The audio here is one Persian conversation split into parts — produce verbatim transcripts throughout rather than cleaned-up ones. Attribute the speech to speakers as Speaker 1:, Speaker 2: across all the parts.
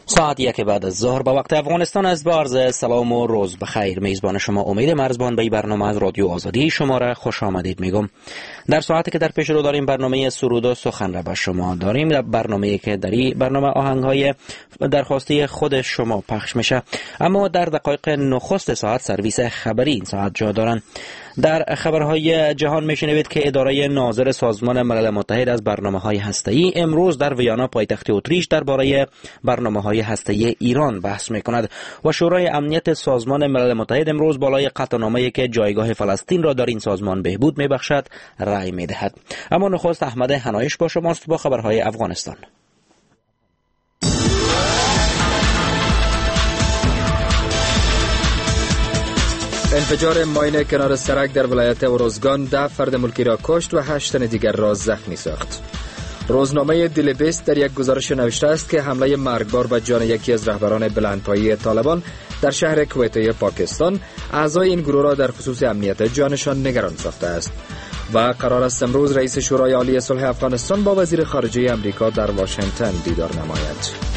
Speaker 1: ساعت یک بعد از ظهر به وقت افغانستان از با عرض سلام و روز بخیر. میزبان شما امید مرزبان به برنامه از رادیو آزادی شما را خوش آمدید میگم. در ساعتی که در پیش رو داریم برنامه سرود و سخن را به شما داریم، برنامه‌ای که در این برنامه آهنگ‌های درخواستی خود شما پخش میشه. اما در دقایق نخست ساعت سرویس خبری این ساعت جا دارن. در خبرهای جهان میشنوید که اداره ناظر سازمان ملل متحد از برنامه‌های هسته‌ای امروز در ویانا پایتخت اتریش درباره برنامه‌های هسته‌ای ایران بحث می‌کند و شورای امنیت سازمان ملل متحد امروز بالای قطعنامه‌ای که جایگاه فلسطین را در این سازمان بهبود می‌بخشد رأی می‌دهد. اما نخست احمد حنایش با شماست با خبرهای افغانستان.
Speaker 2: انفجار ماین کنار سرک در ولایت اروزگان ده فرد ملکی را کشت و هشت تن دیگر را زخمی ساخت. روزنامه دیلبیست در یک گزارش نوشته است که حمله مرگبار به جان یکی از رهبران بلندپایه طالبان در شهر کویته پاکستان اعضای این گروه را در خصوص امنیت جانشان نگران ساخته است و قرار است امروز رئیس شورای عالی صلح افغانستان با وزیر خارجه امریکا در واشنگتن دیدار نماید.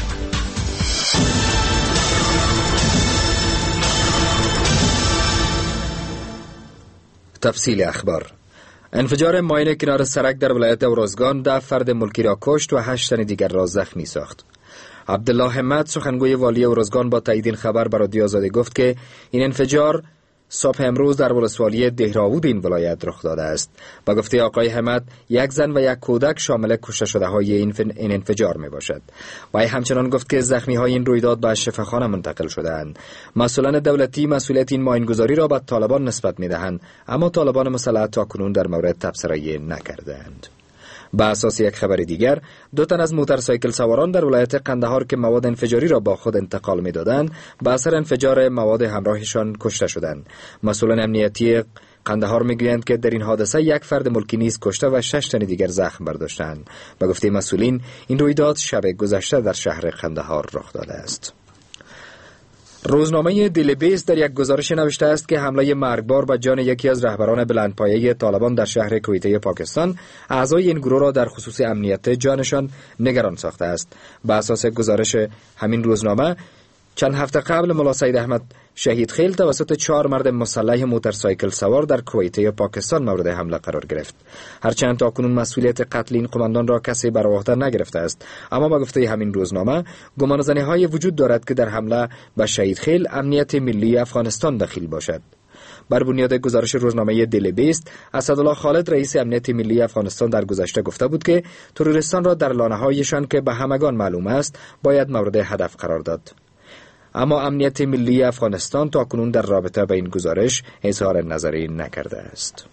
Speaker 2: تفصیل اخبار. انفجار ماین کنار سرک در ولایت اروزگان ده فرد ملکی را کشت و هشت تن دیگر را زخمی ساخت. عبدالله همت سخنگوی والی اروزگان با تایید این خبر به رادیو آزادی گفت که این انفجار صبح امروز در ولسوالی دهراود این ولایت رخ داده است. با گفته آقای همت یک زن و یک کودک شامل کشته شده های این انفجار می باشد. و همچنان گفت که زخمی های این رویداد به شفاخانه منتقل شده اند. مسئولان دولتی مسئولیت این ماینگذاری را به طالبان نسبت می دهند، اما طالبان مسلح تاکنون در مورد تبصره نکرده اند. به اساس یک خبر دیگر، دو تن از موتورسایکل سواران در ولایت قندهار که مواد انفجاری را با خود انتقال می‌دادند، به اثر انفجار مواد همراهشان کشته شدند. مسئولان امنیتی قندهار می‌گویند که در این حادثه یک فرد ملکی نیز کشته و شش تن دیگر زخم برداشتند. به گفته مسئولین، این رویداد شب گذشته در شهر قندهار رخ داده است. روزنامه دیلبیست در یک گزارش نوشته است که حمله مرگبار به جان یکی از رهبران بلندپایه طالبان در شهر کویته پاکستان اعضای این گروه را در خصوص امنیت جانشان نگران ساخته است. به اساس گزارش همین روزنامه، چند هفته قبل ملا سید احمد شهید خیل توسط چهار مرد مسلح موتورسایکل سوار در کویته پاکستان مورد حمله قرار گرفت. هرچند تاکنون مسئولیت قتل این قماندان را کسی بر عهده نگرفته است، اما با گفته همین روزنامه گمانه‌زنی‌های وجود دارد که در حمله به شهید خیل امنیت ملی افغانستان دخیل باشد. بر بنیاد گزارش روزنامه دیلبیست، اسدالله خالد رئیس امنیت ملی افغانستان در گذشته گفته بود که تروریستان را در لانه‌هایشان که به همگان معلوم است باید مورد هدف قرار داد. اما امنیت ملی افغانستان تاکنون در رابطه با این گزارش اظهار نظری نکرده است.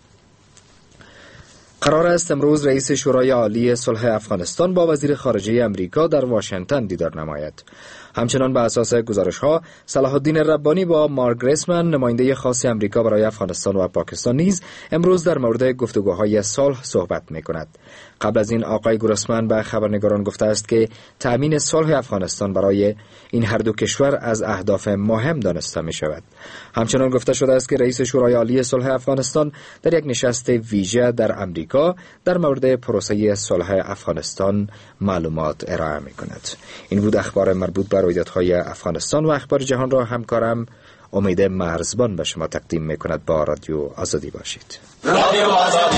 Speaker 2: قرار است امروز رئیس شورای عالی صلح افغانستان با وزیر خارجه امریکا در واشنگتن دیدار نماید. همچنان به اساس گزارش‌ها، صلاح الدین ربانی با مارک گریسمن نماینده خاص امریکا برای افغانستان و پاکستان نیز امروز در مورد گفتگوهای صلح صحبت می‌کند. قبل از این آقای گریسمن به خبرنگاران گفته است که تأمین صلح افغانستان برای این هر دو کشور از اهداف مهم دانسته می‌شود. همچنان گفته شده است که رئیس شورای عالی صلح افغانستان در یک نشست ویژه در امریکا در مورد پروسه صلح افغانستان معلومات ارائه می‌کند. این بود اخبار مربوط به رویدادهای افغانستان و اخبار جهان را همکارم امید مرزبان به شما تقدیم می‌کند. با رادیو آزادی باشید. رادیو آزادی.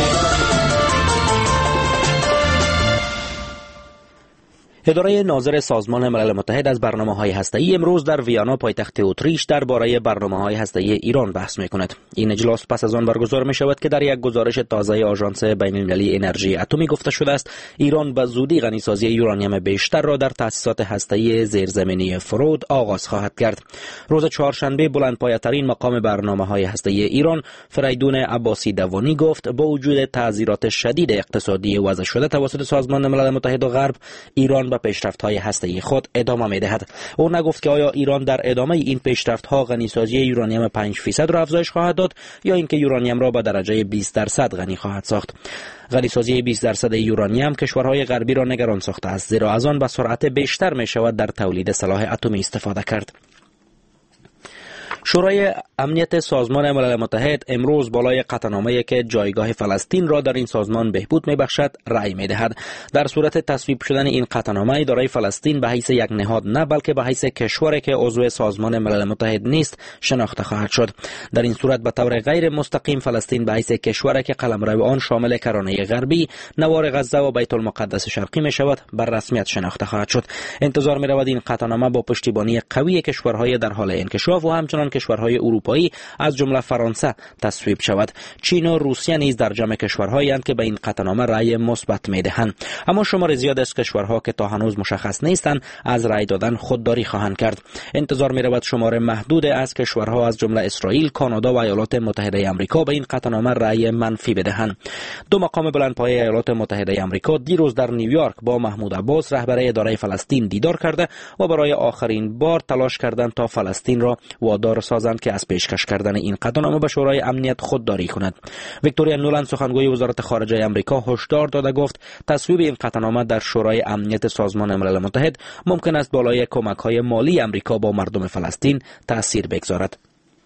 Speaker 1: اداره ناظر سازمان ملل متحد از برنامه‌های هسته‌ای امروز در ویانا پایتخت اتریش درباره برنامه‌های هسته‌ای ایران بحث می‌کند. این اجلاس پس از آن برگزار می‌شود که در یک گزارش تازه آژانس بین‌المللی انرژی اتمی گفته شده است ایران به زودی غنیسازی یورانیم بیشتر را در تأسیسات هسته‌ای زیرزمینی فرود آغاز خواهد کرد. روز چهارشنبه بلندپایه‌ترین مقام برنامه‌های هسته‌ای ایران فریدون عباسی دوانی گفت با وجود تعذیرات شدید اقتصادی وضع شده توسط سازمان ملل متحد و غرب، ایران به پیشرفت‌های هسته‌ای خود ادامه می‌دهد. او نگفت که آیا ایران در ادامه این پیشرفت‌ها غنیسازی یورانیم پنج درصد را افزایش خواهد داد یا اینکه یورانیم را به درجه بیست درصد غنی خواهد ساخت. غنیسازی بیست درصد یورانیم کشورهای غربی را نگران ساخته است، زیرا از آن به سرعت بیشتر می‌شود در تولید سلاح اتمی استفاده کرد. شورای امنیت سازمان ملل متحد امروز بالای قطعنامه‌ای که جایگاه فلسطین را در این سازمان بهبود می‌بخشد رأی می‌دهد. در صورت تصویب شدن این قطعنامه، اداره فلسطین به حیث یک نهاد نه بلکه به حیث کشوری که عضو سازمان ملل متحد نیست شناخته خواهد شد. در این صورت به طور غیر مستقیم فلسطین به حیث کشوری که قلمرو آن شامل کرانه غربی، نوار غزه و بیت المقدس شرقی می‌شود بر رسمیت شناخته خواهد شد. انتظار می‌رود این قطعنامه با پشتیبانی قوی کشورهای در حال انکشاف و همچنان کشورهای اروپایی از جمله فرانسه تصویب شود. چین و روسیه نیز در جمع کشورهایی اند که به این قطعنامه رأی مثبت می‌دهند. اما شمار زیاد از کشورها که تا هنوز مشخص نیستند از رأی دادن خودداری خواهند کرد. انتظار می‌رود شمار محدود از کشورها از جمله اسرائیل، کانادا و ایالات متحده آمریکا به این قطعنامه رأی منفی بدهند. دو مقام بلندپایه ایالات متحده آمریکا دیروز در نیویورک با محمود عباس رهبر اداره فلسطین دیدار کرده و برای آخرین بار تلاش کردند تا فلسطین را وادار سازند که از پیشکش کردن این قطعنامه به شورای امنیت خودداری کند. ویکتوریا نولند سخنگوی وزارت خارجه آمریکا هشدار داده گفت تصویب این قطعنامه در شورای امنیت سازمان ملل متحد ممکن است بالای کمک‌های مالی آمریکا با مردم فلسطین تأثیر بگذارد.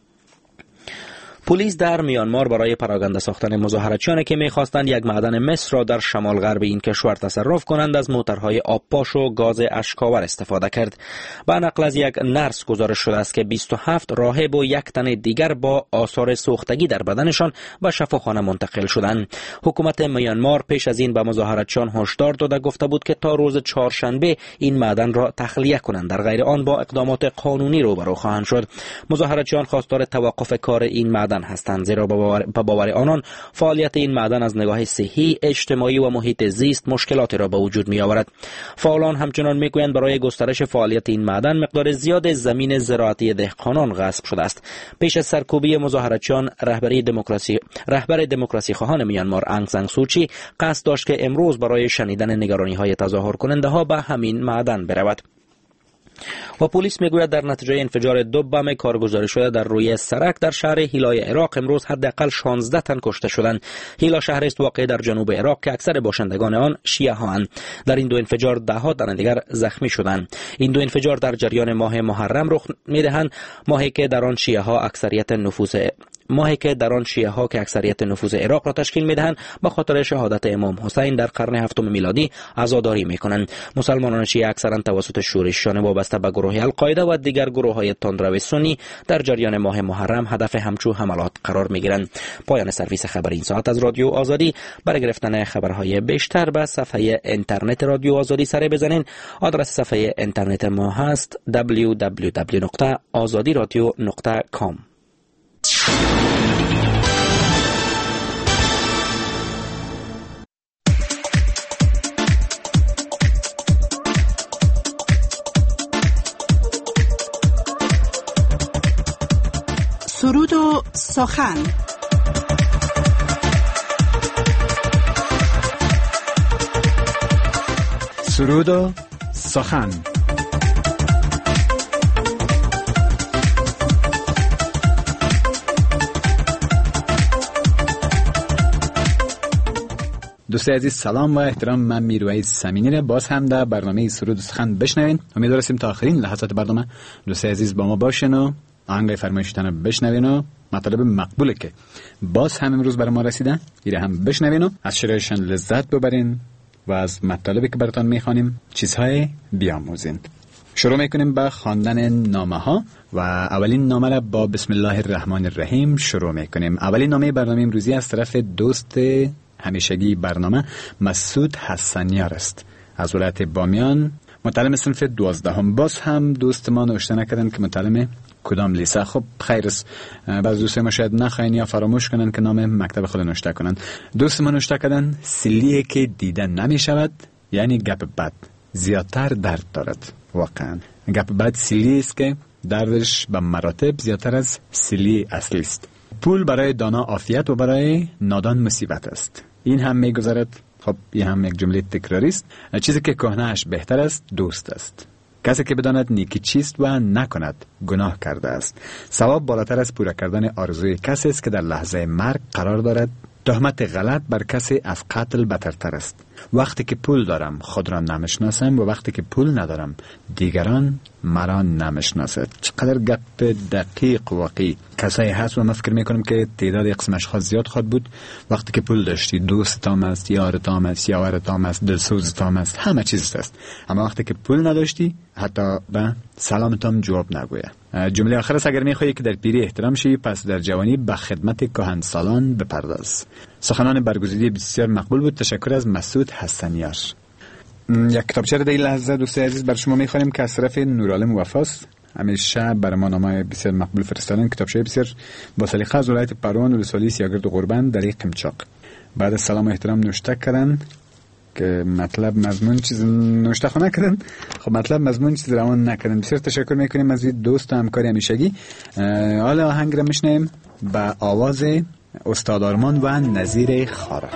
Speaker 1: پلیس در میانمار برای پراگنده ساختن مظاهراتچیانی که می‌خواستند یک معدن مس را در شمال غرب این کشور تصرف کنند از موترهای آبپاش و گاز اشک‌آور استفاده کرد. به نقل از یک نرس گزارش شده است که بیست و هفت راهب و یک تن دیگر با آثار سوختگی در بدنشان به شفاخانه منتقل شدند. حکومت میانمار پیش از این به مظاهراتچیان هشدار داده گفته بود که تا روز چهارشنبه این معدن را تخلیه کنند، در غیر آن با اقدامات قانونی روبرو خواهند شد. مظاهراتچیان خواستار توقف کار این معدن هستند، زیرا به باور آنان فعالیت این معدن از نگاه صحی، اجتماعی و محیط زیست مشکلاتی را به وجود می آورد. فعالان همچنان می گویند برای گسترش فعالیت این معدن مقدار زیاد زمین زراعتی دهقانان غصب شده است. پیش از سرکوبی مظاهراتچیان، رهبری دموکراسی رهبر دموکراسی خواهان میانمار آنگ سان سوچی قصد داشت که امروز برای شنیدن نگرانی‌های تظاهر کننده ها به همین معدن برود. و پلیس میگوید در نتیجه انفجار دو بم کارگزاری شده در روی سرک در شهر هیلای عراق امروز حداقل شانزده تن کشته شدند. هیلا شهر است واقع در جنوب عراق که اکثر باشندگان آن شیعه هاند. در این دو انفجار ده ها تن دیگر زخمی شدند. این دو انفجار در جریان ماه محرم رخ میدهند، ماهی که در آن شیعه ها اکثریت نفوذ ماهی که در آن شیعه ها که اکثریت نفوذ عراق را تشکیل میدهند به خاطر شهادت امام حسین در قرن هفتم میلادی عزاداری میکنند. مسلمانان شیعه اکثرا توسط شورشیان وابسته به گروه القاعده و دیگر گروه‌های تندرو سنی در جریان ماه محرم هدف همچو حملات قرار میگیرند. پایان سرویس خبر این ساعت از رادیو آزادی. برای گرفتن خبرهای بیشتر به صفحه اینترنت رادیو آزادی سر بزنین. آدرس صفحه اینترنت ما هست دبلیو دبلیو دبلیو نقطه آزادی رادیو نقطه کام.
Speaker 3: سرود و سخن.
Speaker 4: سرود و سخن. دوستای عزیز سلام و احترام، من میرویز سمینی را باز هم در برنامه سرود و سخن بشنوین. امیدوارم تا آخرین لحظات برنامه دوستای عزیز با ما باشین و آهنگ فرمایشتان رو بشنوین و مطالب مقبوله که باز هم امروز برای ما رسیدن ایره هم بشنوین و از شنیدنشان لذت ببرین و از مطالبی که براتون میخوانیم چیزهای بیاموزین. شروع میکنیم با خواندن نامه ها و اولین نامه را با بسم الله الرحمن الرحیم شروع میکنیم. اولین نامه برنامه امروزی از طرف دوست همیشگی برنامه مسعود حسنیار است از ولایت بامیان، متعلم صنف دوازدهم. باز هم دوست ما نوشته نکردن که متعلم کدام لیسه. خب خیر است، بعض دوست ما شاید نخواین یا فراموش کنن که نام مکتب خود نوشته کنن. دوست ما نوشته کردن سیلیه که دیده نمی شود، یعنی گپ بد زیادتر درد دارد. واقعا گپ بد سیلی است که دردش به مراتب زیادتر از سیلی اصلی است. پول برای دانا عافیت و برای نادان مصیبت است. این هم میگذارد. خب این هم یک جمله تکراری است. چیزی که کهنه‌اش بهتر است دوست است. کسی که بداند نیکی چیست و نکند گناه کرده است. ثواب بالاتر از پورا کردن آرزوی کسی است که در لحظه مرگ قرار دارد تهمت غلط بر کسی از قتل بترتر است. وقتی که پول دارم خود را نمیشناسم و وقتی که پول ندارم دیگران مرا نمیشناسد. چقدر گپ دقیق واقعی. کسایی هست و من فکر میکنم که تعداد قسم اشخاص زیاد خود بود. وقتی که پول داشتی دوستام است، یارتام است، یاورتام است، دلسوزتام است، همه چیز است. اما وقتی که پول نداشتی حتی به سلامتام جواب نگویه. جمله آخر است: اگر میخوایی که در پیری احترام شی پس در جوانی به خدمت کهنسالان بپرداز. سخنان برگزیده بسیار مقبول بود. تشکر از مسعود حسنیار. یک کتابچه را در این لحظه دوستای عزیز بر شما میخوانیم که از طرف نورعالم وفاست. همیشه بر ما نامه بسیار مقبول فرستادن. کتابچه بسیار با سلیقه از ولایت پروان و رسالی سیاگرد و قربان در قمچاق. بعد از سلام و احترام نوشته کردن که مطلب مضمون چیز نوشته خو نکردن. خب مطلب مضمون چیز روان نکردن. بسیار تشکر میکنیم از این دوست و همکاری همیشگی. حالا آهنگ را میشنیم با آواز استاد آرمان و نظیر خارا.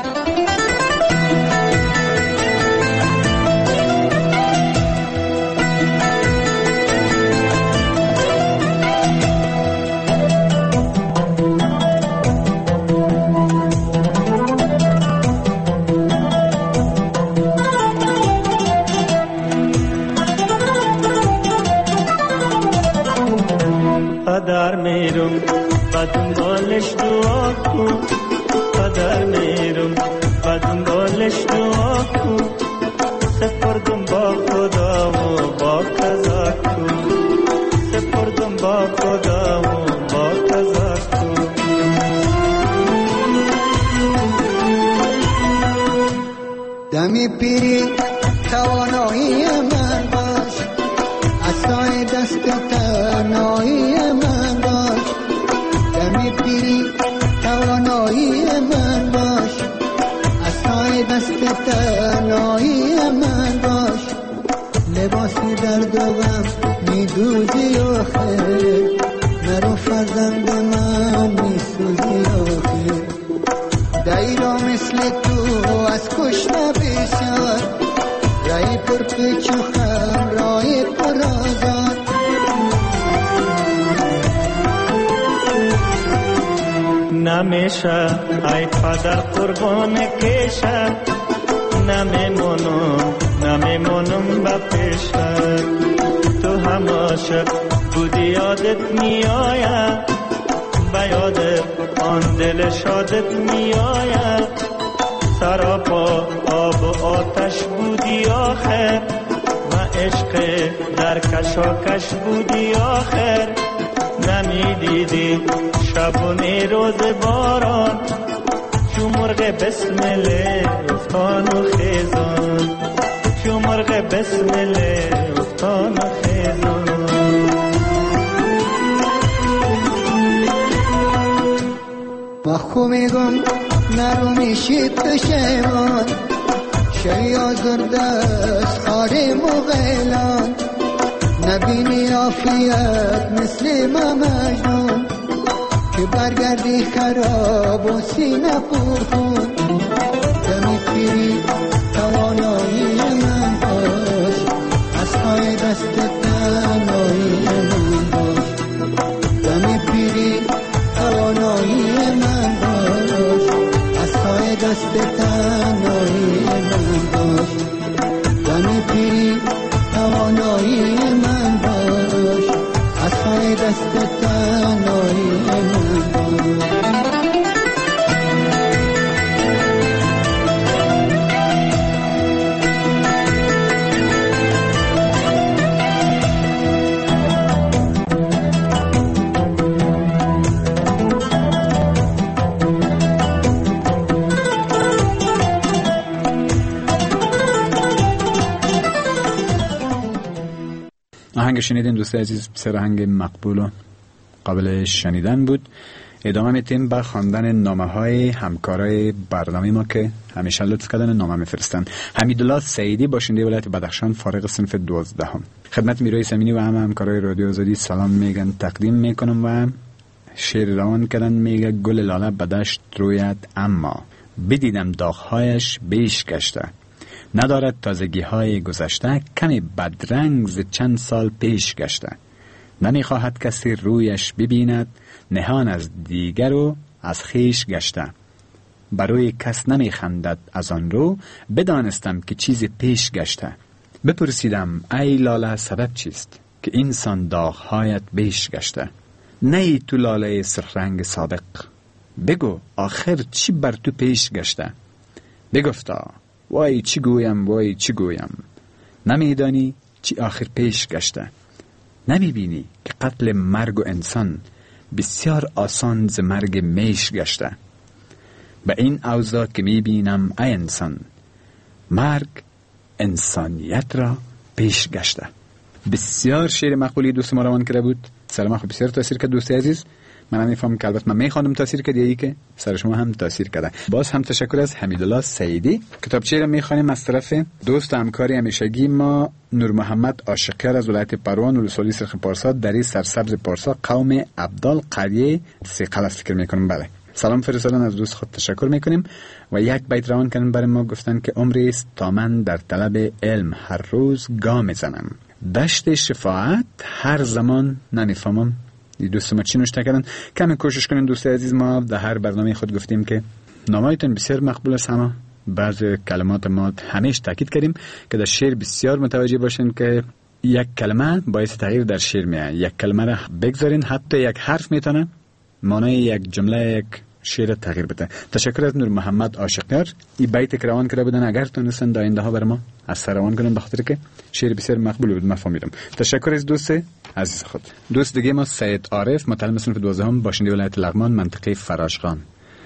Speaker 5: قدر میرم و دنبالش دعا کن، قدر میرم و دنبالش دعا کن، سپردم با خدا و با قضا کن، سپردم با خدا و با قضا کن.
Speaker 6: دمی پیری توانایی من باش، عصای دست تنهایی من باش. دمی پیری توانایی من باش، عصای دست تنهایی من باش. لباسی درد و غم میدوزی آخر، نرو فرزند من میسوزی آخر. دایرا مثل تو از کشته بسیار، رای پر پیچ و خم رای پر آزاد.
Speaker 5: نمیشه ای پدر قربان کشه، نمیمونم نمیمونم با پیشه. تو هماشه بودی یادت میآید، به یادت آن دل شادت میآید. سراپا آب و آتش بودی آخر، و عشق در کشاکش بودی آخر. نمیدیدی شب و روز باران، چو مرغ بسمل افتان و خیزان، چو مرغ بسمل افتان و خیزان.
Speaker 6: با خو میگم نرو میشی پشیمان، شی آزرده از خاره مغیلان. نبینی عافیت مثل ما مجنون، که برگردی خراب و سینه پر خون. دمی پیری توانایی من باش، از پای دست تنهایی من باش. دمی پیری توانایی من باش، از پای دست تنهایی من باش. دمی پیری توانایی من باش، از پای دست تنهایی من باش.
Speaker 4: آهنگ شنیدین دوست عزیز، بسیار آهنگ مقبول و قابل شنیدن بود. ادامه میتیم با خواندن نامه های همکارای برنامه ما که همیشه لطف کردن نامه میفرستن. حمیدالله سعیدی باشنده ولایت بدخشان، فارغ صنف دوازدهم. خدمت میروی سمینی و همه همکارای رادیو آزادی سلام میگن، تقدیم میکنم و شعر روان کردن. میگه گل لاله بدشت رویت، اما بدیدم داغهایش بیش گشته. ندارد تازگی های گذشته، کمی بدرنگ ز چند سال پیش گشته. نمیخواهد کسی رویش ببیند، نهان از دیگر و از خیش گشته. برای کس نمی خندد از آن رو، بدانستم که چیزی پیش گشته. بپرسیدم ای لاله سبب چیست که اینسان داغهایت بیش گشته؟ نه تو لاله سرخرنگ سابق، بگو آخر چی بر تو پیش گشته؟ بگفتا وای چی گویم وای چی گویم، نمیدانی چی آخر پیش گشته؟ نمی بینی که قتل مرگ و انسان بسیار آسان ز مرگ میش گشته؟ به این اوضاع که می بینم ای انسان، مرگ انسانیت را پیش گشته. بسیار شعر مقبولی دوست ما روان کرده بود. سلام خوب بسیار تاثیر کرد دوست عزیز. من هم میفهمم که البته من میخوانم تاثیر کرد، یکی که سر شما هم تاثیر کرده. باز هم تشکر از حمیدالله سعیدی. کتابچه را میخوانیم از طرف دوست و همکاری همیشگی ما نور محمد عاشقیار از ولایت پروان ولسوالی سرخ پارسا در سرسبز پارسا قوم عبدال قریه سیقل فکر میکنم. بله سلام فرستادن از دوست خود تشکر میکنیم و یک بیت روان کردن برای ما. گفتن که عمری است تا من در طلب علم هر روز گام میزنم، دشت شفاعت هر زمان نمیفهمم. دوست ما چی نوشته کردن؟ کمی کوشش کنین دوست عزیز. ما در هر برنامه خود گفتیم که نامه‌تون بسیار مقبول است، اما بعضی کلمات ما همیشه تاکید کردیم که در شعر بسیار متوجه باشین که یک کلمه باعث تغییر در شعر میشه. یک کلمه را بگذارین، حتی یک حرف میتونه معنای یک جمله یک شعر تغییر بده. تشکر از نور محمد عاشقیار. این بیت که روان کرده بودن اگر تونستن در آینده ها برای ما از سر روان کنن، بخاطر که شعر بسیار مقبول بود. من فهمیدم. تشکر از دوست عزیز خود. دوست دیگه ما سید عارف، متعلم صنف دوازدهم، باشنده ولایت لغمان، منطقه فراشغان.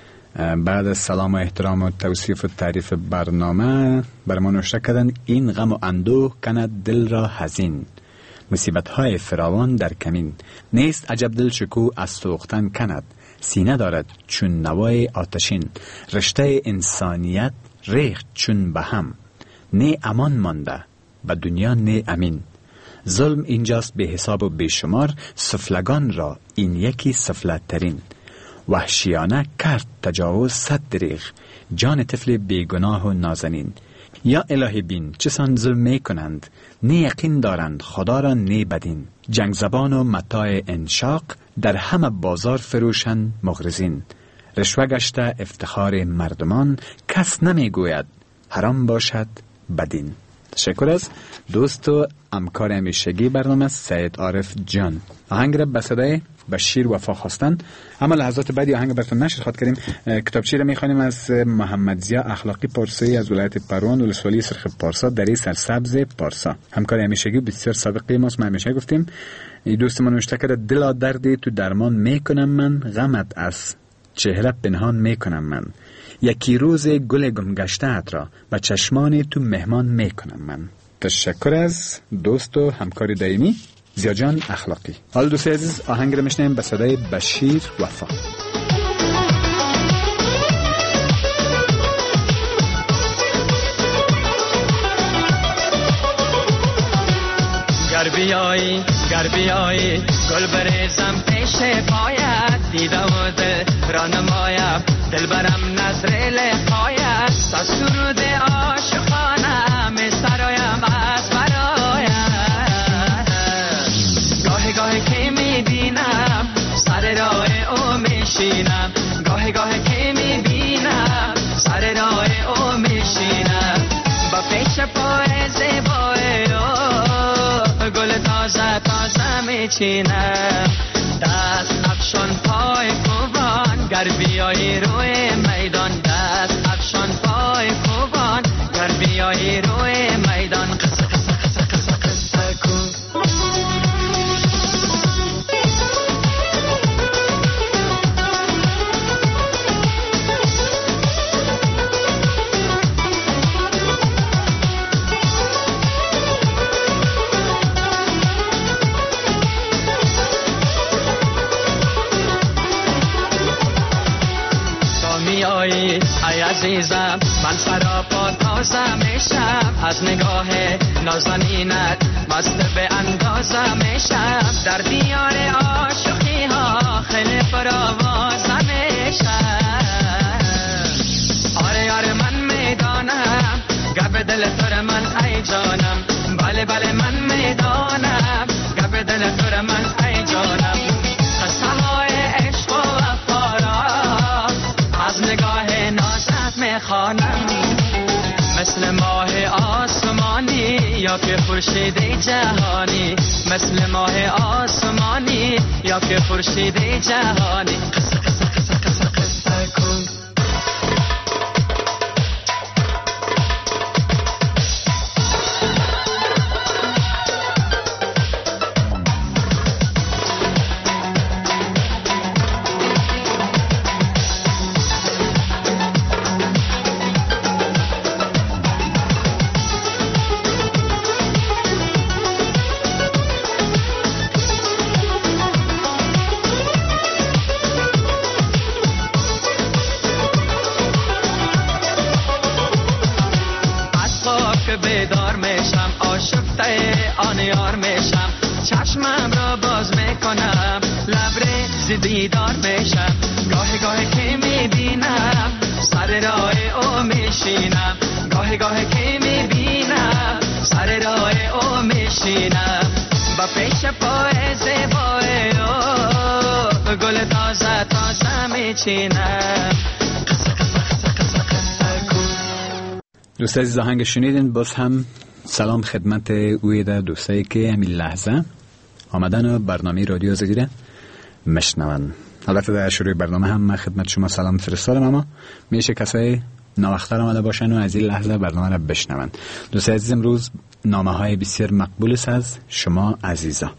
Speaker 4: بعد از سلام و احترام و توصیف و تعریف برنامه برای ما نوشته کردن این غم و اندوه کند دل را حزین، مصیبت‌های فراوان در کمین، نیست عجب دل شکو از سوختن کند، سینه دارد چون نوای آتشین، رشته انسانیت ریخت چون به هم، نه امان مانده به دنیا نه امین، ظلم اینجاست به حساب و بیشمار، سفلگان را این یکی سفلت ترین، وحشیانه کرد تجاوز صد دریغ، جان طفل بیگناه و نازنین، یا الهی بین چه سان ظلم می کنند، نه یقین دارند خدا را نه بدین، جنگ زبان و متاع انشاق در همه بازار فروشن مغرزین، رشوه گشته افتخار مردمان کس نمی گوید حرام باشد بدین. تشکر از دوست و همکار همیشگی برنامه سید عارف جان. آهنگ را به صدای بشیر وفا خواستن، اما لحظات بعدی آهنگ براتون نشر خواد کردیم. کتابچه را میخوانیم از محمد ضیا اخلاقی پارسایی از ولایت پروان ولسوالی سرخ پارسا در سرسبز پارسا، همکار همیشگی بسیار سابقه ماست. ما همیشه گفتیم این دوست ما نوشته کرده دلا دردی تو درمان میکنم من، غمت از چهره پنهان میکنم من، یکی روز گل گمگشته‌ات را به چشمان تو مهمان میکنم من. تشکر از دوست و همکار دائمی ضیا جان اخلاقی. حال دوست عزیز آهنگ را میشنیم به صدای بشیر وفا.
Speaker 7: گر بیایی گر بیایی گل بریزم پیش پایت، دیده و دل را نمایم دل برم نظر لقایت، تا سرود عاشقانه می سرایم از برایت، گاهی گاهی که می بینم سر راه او می شینم، گاهی گاهی که می بینم سر راه او می شینم، با پیش پای زیبای او گل تازه تازه می چینم، دست افشان پای کوبان گر بیایی روی میدان، دست افشان پای کوبان گر بیایی روی میدان، قصه قصه قصه قصه قصه کن. ای عزیزم من سراپا تازه میشم، از نگاه نازنینت مست به اندازه میشم، در دیار عاشقی ها خیلی پروازه میشم، آره آره من میدانم گب دل تو من ای جانم، بله بله من میدانم گب دل تو من ای جانم، قصه های عشق و وفا را از نگاه نازنینت خورشید جهانی، مثل ماه آسمانی یا که خورشید جهانی. قصه قصه قصه قصه قصه کن. بیدار میشم، آشفته آن یار میشم، چشمم را باز میکنم، لبریز دیدار میشم، گاهی گاهی که میبینم سر راه او میشینم، گاهی گاهی که میبینم سر راه او میشینم، با پیش پای زیبای او گل تازه تازه میچینم.
Speaker 4: دوست عزیز آهنگ شنیدین. باز هم سلام خدمت اوی در دوستایی که همین لحظه آمدن و برنامه رادیو آزادی را مشنون. البته در شروع برنامه هم من خدمت شما سلام فرستادم، اما میشه کسایی ناوقتر آمده باشن و از این لحظه برنامه را بشنون. دوست عزیز امروز نامه های بسیار مقبول است از شما عزیزا.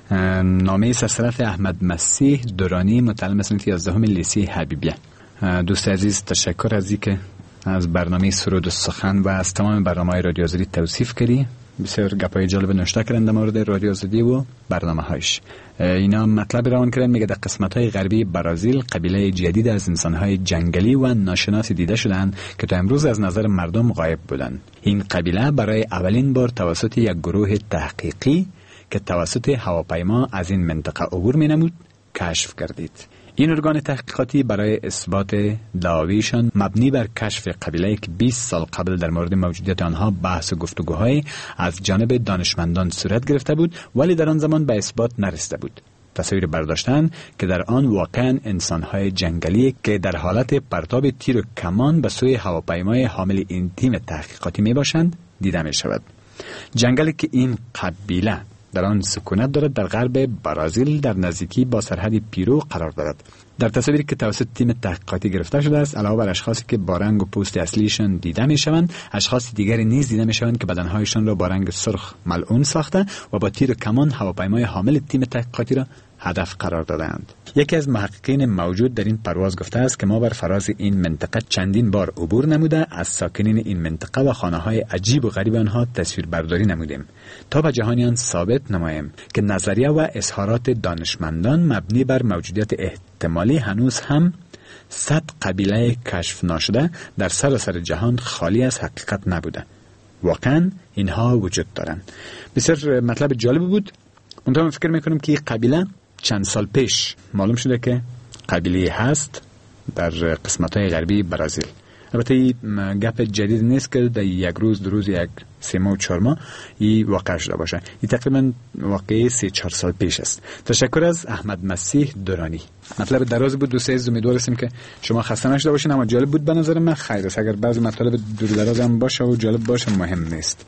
Speaker 4: نامه است از طرف احمد مسیح دورانی، متعلم صنف یازدهم لیسه حبیبیه. دوست عزیز تشکر از اینکه از برنامه سرود و سخن و از تمام برنامه‌های رادیو آزادی توصیف کردی. بسیار گپای جالب نوشته کردن در مورد رادیو آزادی و برنامه‌هاش. اینا مطلب روان کردن، میگه در قسمت‌های غربی برازیل قبیله جدید از انسان‌های جنگلی و ناشناس دیده شدند که تا امروز از نظر مردم غایب بودند. این قبیله برای اولین بار توسط یک گروه تحقیقی که توسط هواپیما از این منطقه عبور می‌نمود کشف گردید. این ارگان تحقیقاتی برای اثبات دعاویشان مبنی بر کشف قبیله که بیست سال قبل در مورد موجودیت آنها بحث و گفتگوهای از جانب دانشمندان صورت گرفته بود، ولی در آن زمان به اثبات نرسیده بود. تصویر برداشتن که در آن واقعا انسانهای جنگلی که در حالت پرتاب تیر و کمان به سوی هواپیمای حامل این تیم تحقیقاتی می باشند دیده می شود. جنگلی که این قبیله در آن سکونت دارد در غرب برازیل در نزدیکی با سرحد پیرو قرار دارد. در تصاویری که توسط تیم تحقیقاتی گرفته شده است، علاوه بر اشخاصی که با رنگ و پوست اصلیشان دیده می شوند، اشخاص دیگری نیز دیده می شوند که بدنهایشان را با رنگ سرخ ملعون ساخته و با تیر و کمان هواپیمای حامل تیم تحقیقاتی را هدف قرار دادند. یکی از محققین موجود در این پرواز گفته است که ما بر فراز این منطقه چندین بار عبور نموده از ساکنین این منطقه و خانه‌های عجیب و غریب آنها تصویر برداری نمودیم تا به جهانیان ثابت نماییم که نظریه و اظهارات دانشمندان مبنی بر موجودیت احتمالی هنوز هم صد قبیله کشف ناشده در سراسر جهان خالی از حقیقت نبوده. واقعا اینها وجود دارند. بسیار مطلب جالب بود. منتها فکر میکنم که این قبیله چند سال پیش معلوم شده که قبیله هست در قسمت‌های غربی برازیل. البته این گپ جدید نیست که در یک روز دو روز یک سه ماه و چهار ماه این واقع شده باشه. این تقریبا واقعی سه چهار سال پیش است. تشکر از احمد مسیح دورانی. مطلب دراز بود دوست عزیز، امیدوار هستیم که شما خسته نشده باشین، اما جالب بود به نظر من. خیر است اگر بعضی مطالب دور دراز هم باشه و جالب باشه مهم نیست.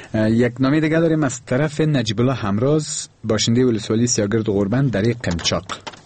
Speaker 4: یک نامه دیگه داریم از طرف نجیب الله همراز، باشنده ولسوالی سیاگرد قربان در قمچاق.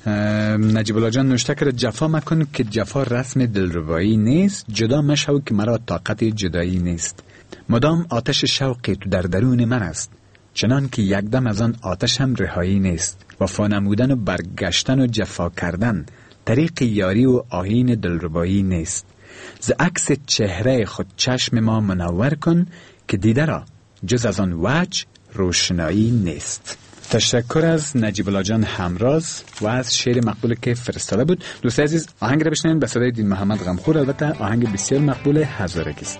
Speaker 4: نجیب الله جان نوشته کرده جفا مکن که جفا رسم دلربایی نیست، جدا مشو که مرا طاقت جدایی نیست. مدام آتش شوقی تو در درون من است، چنان که یک دم از آن آتش هم رهایی نیست. وفا نمودن و برگشتن و جفا کردن طریق یاری و آیین دلربایی نیست. ز عکس چهره خود چشم ما منور کن که دیده را جز از آن وجه روشنایی نیست. تشکر از نجیب الله جان همراز و از شعر مقبول که فرستاده بود. دوست عزیز آهنگ را بشنویم به صدای دین محمد غمخور. البته آهنگ بسیار مقبول هزارگی است.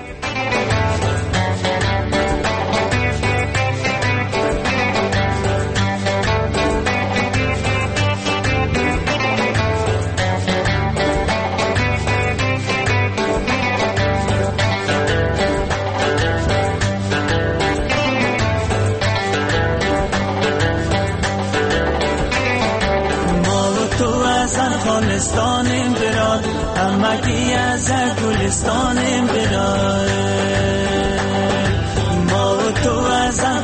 Speaker 5: خالستانیم براد همگی از گلستانیم براد ما و تو از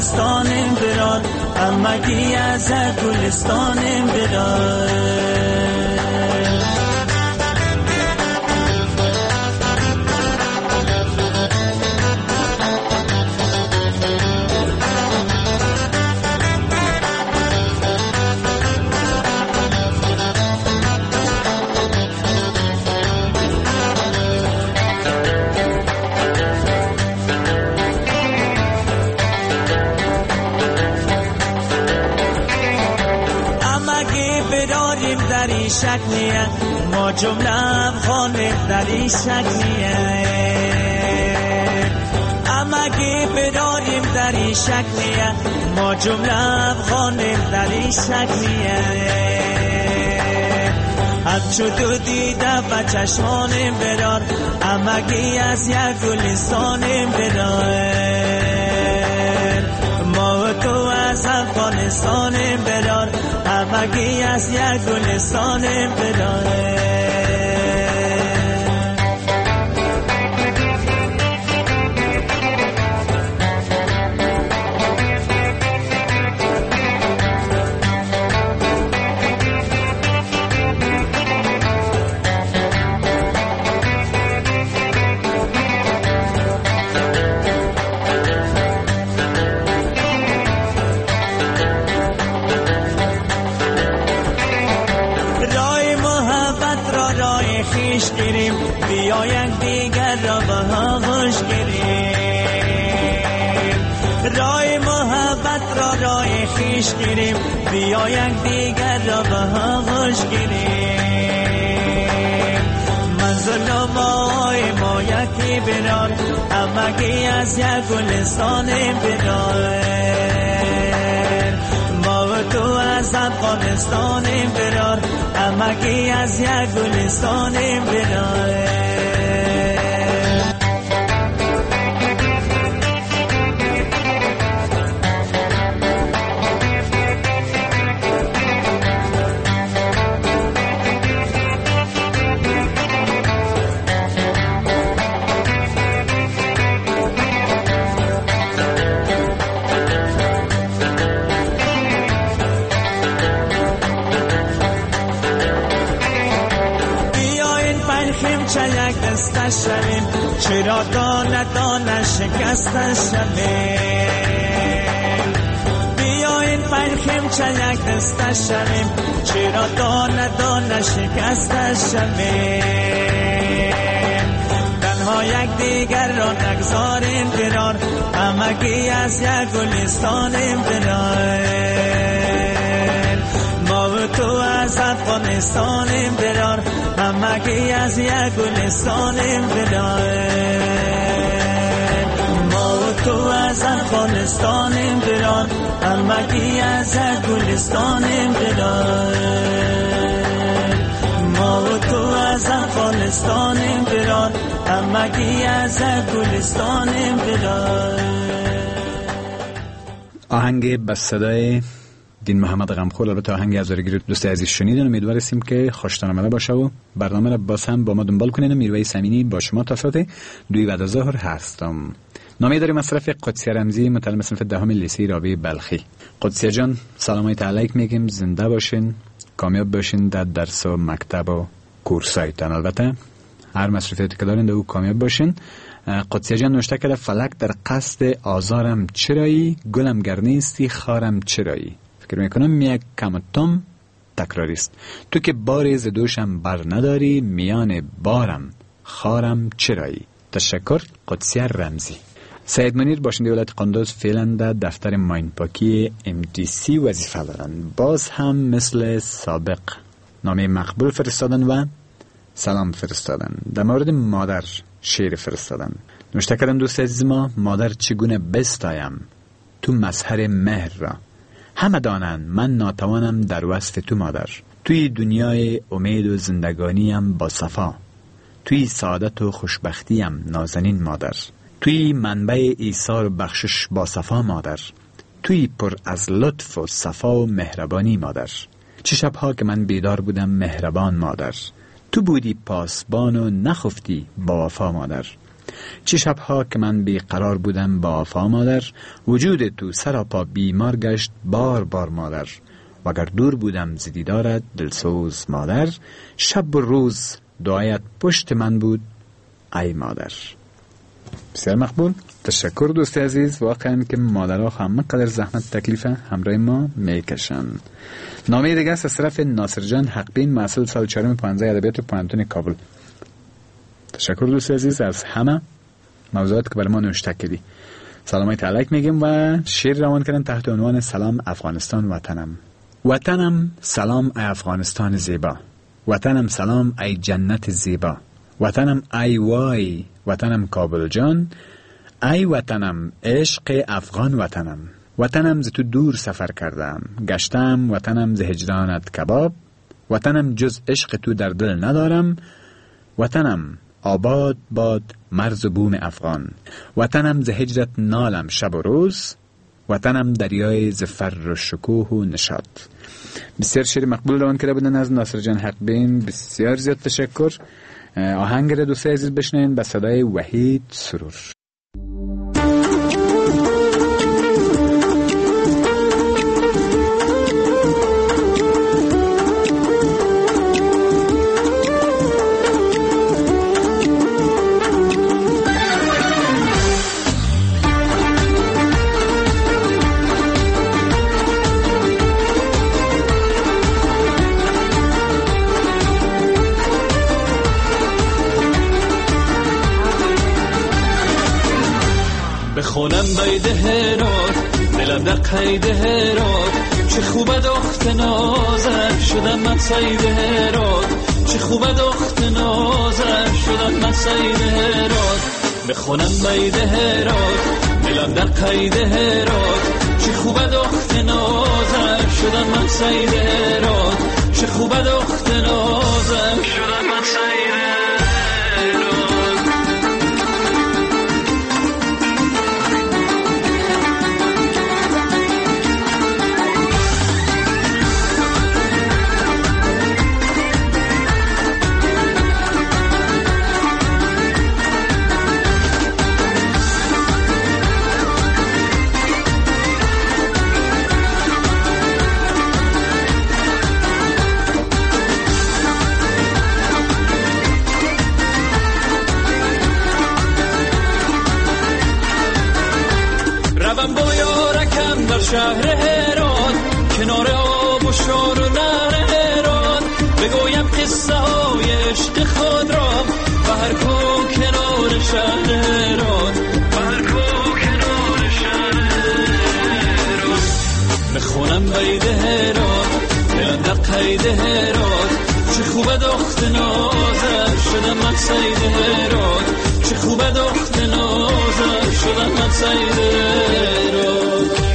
Speaker 5: افغانستانم برار همگی از گلستانم برار شک نیه ما جمله افغان در این شک نیه امگی براریم در این شک نیه ما جمله افغان در این شک نیه همچو دو دیده و چشمانیم برار امگی از یک گلستانیم برار ما تو از افغانستانیم برار همگی از یک گلستانیم برار بیاین دیگر را به آغوش گیریم رای محبت را رای خویش گیریم بیاین دیگر را به آغوش گیریم منزل و مای ما یکی برار همگی از یک گلستانیم برار ما و تو از افغانستانیم برار همگی از یک گلستانیم برار شویم چرا دانه دانه شکسته شویم بیاین پنخیم چلک دسته شویم چرا دانه دانه شکسته شویم تنها یک دیگر را نگذاریم برار همگی از یک گلستانیم برار ما و تو از افغانستانیم برار همگی از یک گلستانیم برار ما و تو از افغانستانیم برار همگی از یک گلستانیم برار ما و تو از افغانستانیم برار همگی از یک گلستانیم برار.
Speaker 4: آهنگ به صدای دین محمد غمخور، البته آهنگ هزارگی دوست عزیز شنیدن. امیدواریم که خوشتان آمده باشه و برنامه را باز هم با ما دنبال کنین. میرویس امینی با شما تا ساعت دوی بعد از ظهر هستم. نامی داریم از طرف قدسیه رمزی متعلم صنف دهم لیسه رابعه بلخی. قدسیه جان سلامت علیک میگیم، زنده باشین، کامیاب باشین در درس و مکتب و کورسایتان، البته هر مصرفیتی که دارین دو کامیاب باشین. قدسیه جان نوشته کرده فلک در قصد آزارم چرایی، گلم گرنیستی خارم چرایی. فکر میکنم یک کمتم تکراریست. تو که باری ز دوشم بر نداری، میان بارم خارم چرایی. تشکر قدسیه رمزی. سید منیر باشنده ولایت قندوز فعلا در دفتر ماین پاکی ام دی سی وظیفه دارن. باز هم مثل سابق نامه مقبول فرستادن و سلام فرستادن. در مورد مادر شعر فرستادن. نوشته کردن دوست عزیز ما، مادر چگونه بستایم تو مظهر مهر را، همه دانن من ناتوانم در وصف تو مادر. توی دنیای امید و زندگانیم با صفا، توی سعادت و خوشبختیم نازنین مادر. توی منبع ایثار و بخشش با صفا مادر، توی پر از لطف و صفا و مهربانی مادر. چه شبها که من بیدار بودم مهربان مادر، تو بودی پاسبان و نخفتی با وفا مادر. چه شبها که من بیقرار بودم با آفا مادر، وجود تو سراپا بیمار گشت بار بار مادر. وگر دور بودم ز دیدارت دلسوز مادر، شب و روز دعایت پشت من بود ای مادر. بسیار مقبول. تشکر دوست عزیز. واقعا که مادرها همه قدر زحمت تکلیف همراه ما میکشن. نامه دیگه است از طرف ناصر جان حقبین، محصول سال چهارم پانزده ادبیات پانتون کابل. تشکر دوست عزیز از همه موضوعات که برای ما نوشته کردی. سلامت علیک میگیم و شعر روان کردن تحت عنوان سلام افغانستان وطنم. وطنم سلام ای افغانستان زیبا، وطنم سلام ای جنت زیبا، وطنم ای وای، وطنم کابل جان، ای وطنم عشق افغان وطنم. وطنم ز تو دور سفر کردم، گشتم وطنم ز هجرانت کباب، وطنم جز عشق تو در دل ندارم، وطنم آباد باد مرز و بوم افغان، وطنم ز هجرت نالم شب و روز، وطنم دریای ز فر و شکوه و نشاط. بسیار شعر مقبول روان کرده بودن از ناصر جان حقبین. بسیار زیاد تشکر. آهنگ را دوست عزیز بشنین به صدای وحید سرور.
Speaker 5: خونم بیده هرات دلم در قید هرات، چه خوبه دخت نازم شدم من سید هرات، چه خوبه دخت نازم شدم من سید هرات. بخونم بیده هرات دلم در قید هرات، چه خوبه دخت نازم شدم من سید هرات، چه خوبه دخت نازم شدم من سید هرات. شهر هرات کنار آب و شار و نهر هرات، بگویم قصه های عشق خود را و هر کو کنار شهر هرات، و هر کو کنار شهر هرات. بخونم بید هرات دلم در قید هرات، چه خوبه دخت نازم شدم من سید هرات، چه خوبه دخت نازم شدم من سید هرات.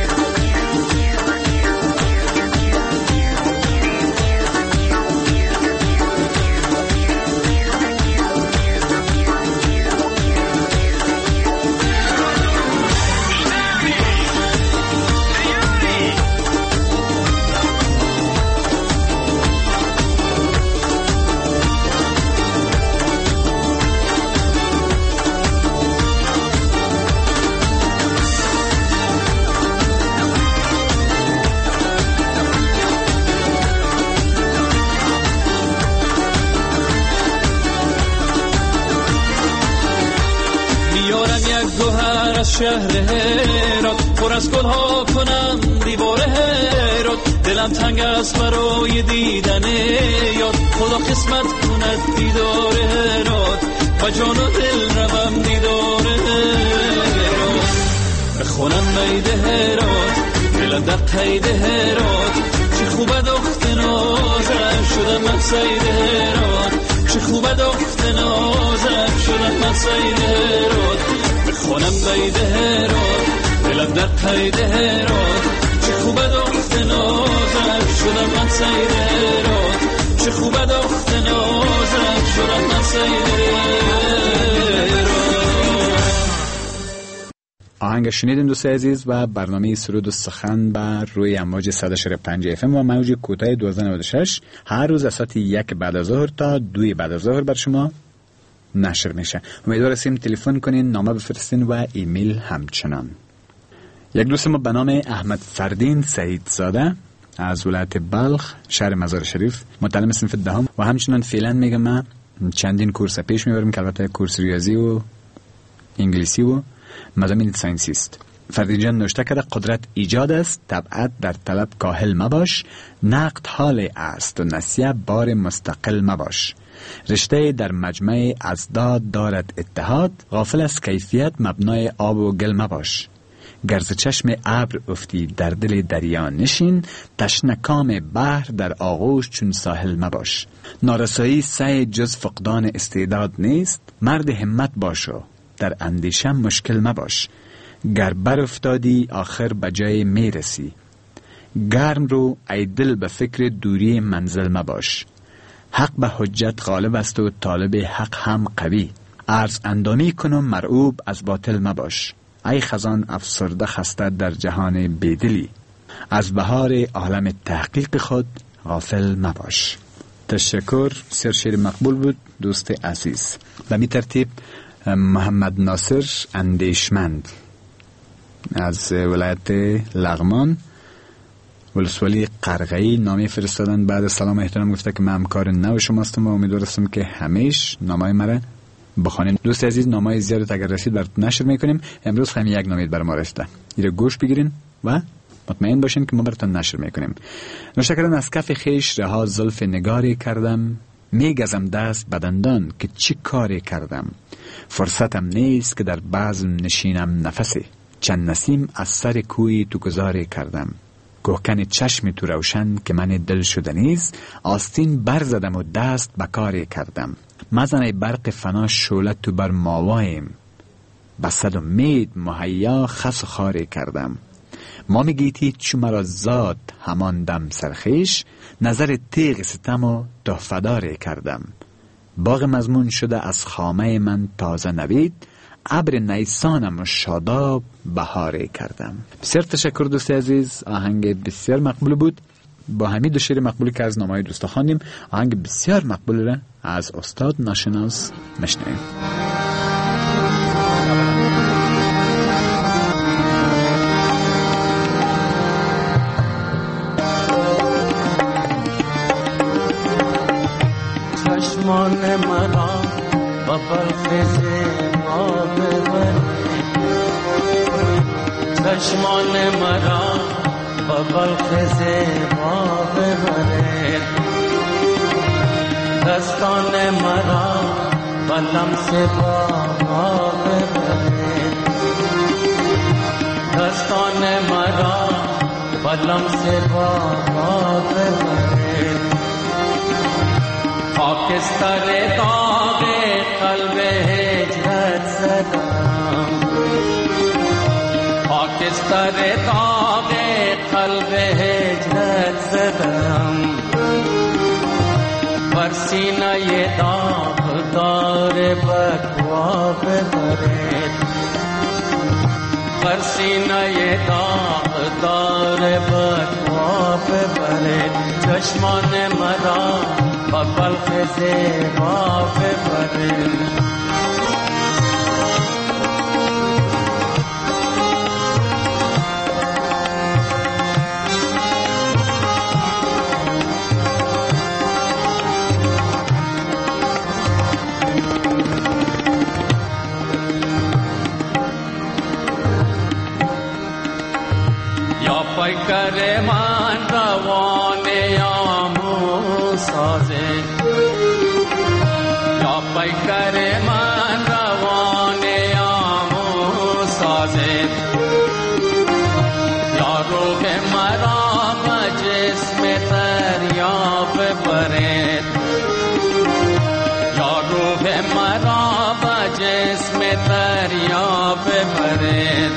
Speaker 5: شهر هرات پر از گل ها کنم دیوار هرات، دلم تنگ است برای دیدن یاد، خدا قسمت کند دیدار هرات و جان و دل روم دیدار هرات. بخونم بید هرات دلم در قید هرات، چه خوبه دخت نازم شدم من سید هرات، چه خوبه دخت نازم شدم من سید هرات. بخونم بید هرات دلم در قید هرات، چه خوبه دخت نازم شدم من سید هرات، چه خوبه دخت نازم شدم من سید هرات.
Speaker 4: آهنگ شنیدین دوست عزیز و برنامه سرود و سخن بر روی امواج صد و شش و پنج اف ام و موج کوتاه دوازده نود و شش هر روز از ساعت یک بعد از ظهر تا دوی بعد از ظهر بر شما نشر میشه. امیدوار هستیم تلفن کنین، نامه بفرستین و ایمیل همچنان. یک دوست ما به نام احمد فردین سعید زاده از ولایت بلخ شهر مزار شریف متعلم صنف دهم و همچنان فعلا میگم من چندین کورس پیش میبرم که البته کورس ریاضی و انگلیسی و مضامین ساینسی است. فردین جان نوشته کرده قدرت ایجاد است، طبعت در طلب کاهل مباش، نقد حال است و نسیه بار مستقل مباش، رشته در مجمع ازداد دارد اتحاد، غافل از کیفیت مبنای آب و گل مباش، گرز چشم ابر افتی در دل دریا نشین، تشنه کام بحر در آغوش چون ساحل مباش، نارسایی سعی جز فقدان استعداد نیست، مرد همت باشو در اندیشه مشکل مباش، گر بر افتادی آخر بجای میرسی، گرم رو ای دل به فکر دوری منزل مباش، حق به حجت غالب است و طالب حق هم قوی، عرض اندامی کن و مرعوب از باطل مباش، ای خزان افسرده خسته در جهان بیدلی، از بهار عالم تحقیق خود غافل مباش. تشکر، بسیار شعر مقبول بود دوست عزیز. به می ترتیب محمد ناصر اندیشمند از ولایت لغمان ولسوالی قرغه‌ای نامه فرستادن. بعد سلام و احترام گفته که من همکار نو شماستم و امیدوارم که همیشه نامه مرا بخوانید. دوست عزیز نامه زیادت اگر رسید براتون نشر میکنیم. امروز همین یک نامه بر ما رسیده، اینو گوش بگیرین و مطمئن باشین که ما براتون نشر میکنیم. نوشته کردن از کف خیش رها زلف نگاری کردم، میگزم دست بدندان که چی کاری کردم، فرصتم نیست که در بزم نشینم نفسی، چند نسیم از سر کوی تو گذاری کردم، گوهکن چشم تو روشن که من دل شده نیست، آستین برزدم و دست بکاری کردم، مزن برق فنا شعله تو بر ماوایم، بسد امید مهیا خس و خاری کردم، ما میگیتی چو مرا زاد همان دم سرخیش، نظر تیغ ستم و تحفه‌داری کردم، باغ مضمون شده از خامه من تازه نوید، ابر نیسانم و شاداب بهاری کردم. بسیار تشکر دوست عزیز، آهنگ بسیار مقبول بود. با همین دو شعر مقبولی که از نامه‌های دوستا خواندیم، آهنگ بسیار مقبول را از استاد ناشناس میشنویم.
Speaker 8: چشمان مرا با بلخز ما ببره، چشمان مرا با بلخز ما ببره، دستان مرا با لمس با ما ببره، دستان مرا با لمس با ما ببره، خاکستر داغ قلب هجرت زدم، خاکستر داغ قلب هجرت زدم، بر سینه داغ دار بکوا ببرد، بر سینه داغ دار بکوا ببرد، چشمان مرا با بلخز ما ببرد. یا پیکر من روان آمو سازه، یا پیکر من روان آمو سازه، یا روح مرا به جسم دریاب برد، یا روح مرا به جسم دریاب برد،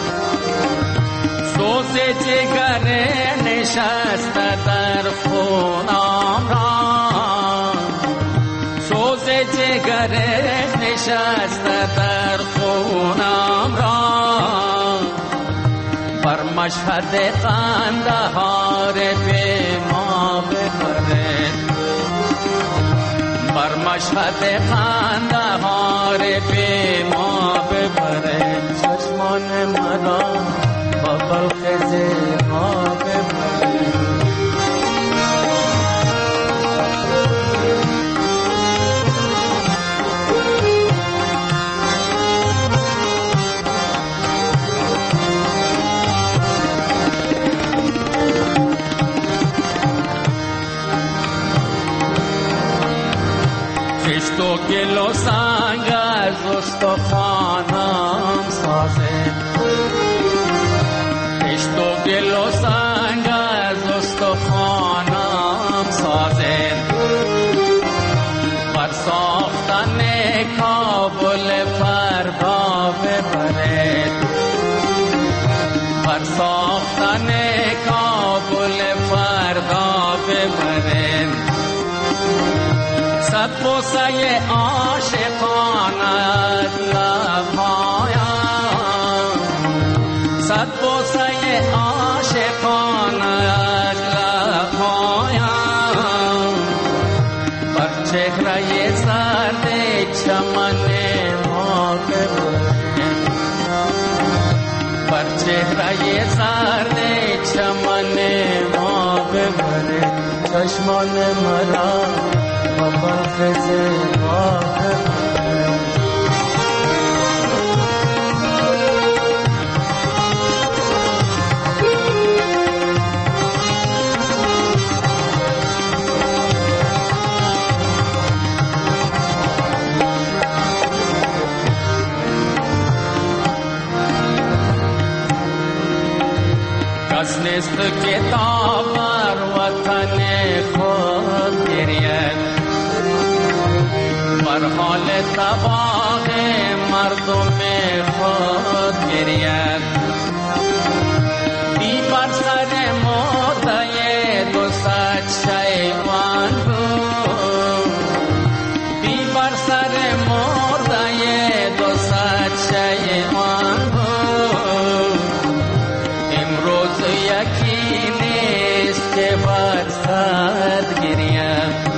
Speaker 8: سوز جگر نشسته در خونم را، سوز جگر نشسته در خونم را، بر مشهد قندهار به ما ببرد، بر مشهد قندهار باره به ما ببره، چشمان مرا با بلخ زیبا ببره. خشت و گل و سنگ از استخوانم سازه، خشت و گل و سنگ از استخوانم سازه، بر ساختن کابل فردا ببرد، بر ساختن کابل فردا ببرد. صد بوسه عاشقانت لبهایم، صد بوسه عاشقانت لبهایم، بر چهره زرد چمن ما ببرد، بر چهره زرد چمن ما ببرد. چشمان مرا با بلخ زیبا ببرد. کس نیست که تا بر وطن خود گرید، بر حال تباه مردم خود گرید. بی بر سر مرده دو صد شیوان بود، بی بر سر مرده دو صد شیوان بود. امروز یکی نیست که بر سر گرید،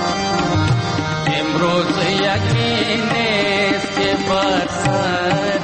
Speaker 8: امروز یکی نیست که بر سر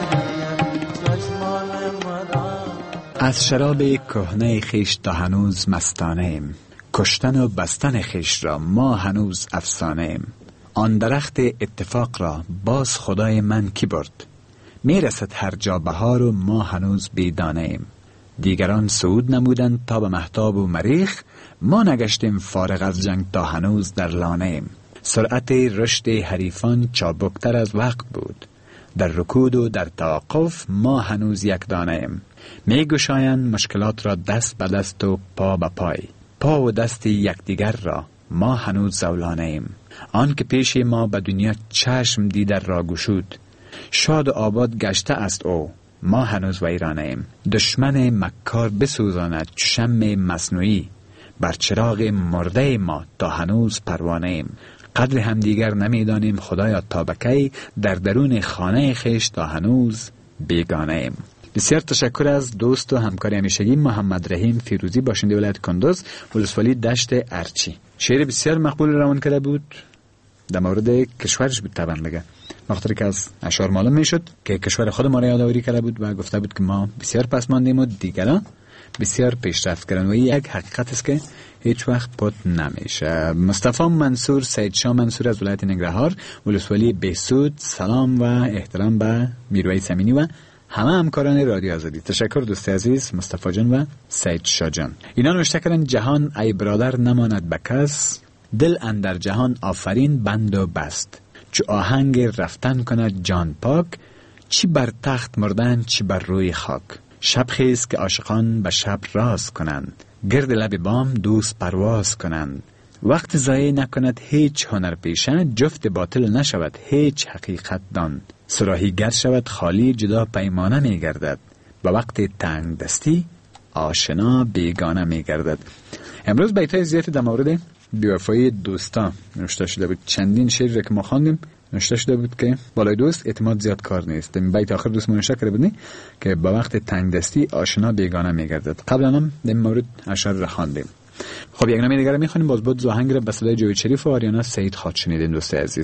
Speaker 8: چشمان مرا.
Speaker 4: از شراب کهنه خیش تا هنوز مستانه ایم، کشتن و بستن خیش را ما هنوز افسانه ایم. آن درخت اتفاق را باز خدای من کی برد، میرسد هر جا بهار و ما هنوز بیدانه ایم. دیگران صعود نمودند تا به مهتاب و مریخ، ما نگشتیم فارغ از جنگ تا هنوز در لانه ایم. سرعت رشد حریفان چابکتر از وقت بود، در رکود و در توقف ما هنوز یک دانه ایم. می گشایند مشکلات را دست به دست و پا به پای، پا و دست یکدیگر را ما هنوز زولانه ایم. آن که پیش ما به دنیا چشم دیگر را گشود، شاد و آباد گشته است او، ما هنوز ویرانه ایم. دشمن مکار بسوزاند شمع مصنوعی، بر چراغ مرده ما تا هنوز پروانه ایم. قدر همدیگر نمیدانیم خدایا تا بکی، در درون خانه خیش تا هنوز بیگانه ایم. بسیار تشکر از دوست و همکار همیشگی محمد رحیم فیروزی، باشنده ولایت کندوز، ولسوالی دشت ارچی. شعر بسیار مقبول روان کرده بود، در مورد کشورش بود طبعا بگه، وقتی که از اشعار معلوم میشد که کشور خود ما را یادآوری کرده بود و گفته بود که ما بسیار پسماندیم و دیگران بسیار پیشرفت کردن و این یک حقیقت است که هیچ وقت پت نمیشه. مصطفی منصور سید شاه منصور از ولایت ننگرهار، ولسوالی بهسود، سلام و احترام به میرویس امینی و همه همکاران رادیو آزادی. تشکر دوست عزیز مصطفی جان و سید شاه جان. اینا نوشته کردن جهان ای برادر نماند به کس، دل اندر جهان آفرین بند و بست. چو آهنگ رفتن کند جان پاک، چی بر تخت مردن چی بر روی خاک. شب خیز که عاشقان به شب راز کنند، گرد لب بام دوست پرواز کنند. وقت ضایع نکند هیچ هنر پیشه، جفت باطل نشود هیچ حقیقت دان. صراحی گر شود خالی جدا پیمانه می گردد، به وقت تنگ دستی آشنا بیگانه می گردد. امروز بیتای زیادی در مورد بی‌وفایی دوستا نوشته شده بود. چندین شعری که ما خواندیم نوشته شده بود که بالای دوست اعتماد زیاد کار نیست. در بیت آخر دوست منشا کرده بودی که با وقت تنگ دستی آشنا بیگانه میگردد. قبلا هم در مورد اشعار را خواندیم. خب یک نامه دیگر میخونیم، باز بود زاهنگ را به صدای جاوید شریف و آریانا سعید خاد شنیدیم دوست عزیز.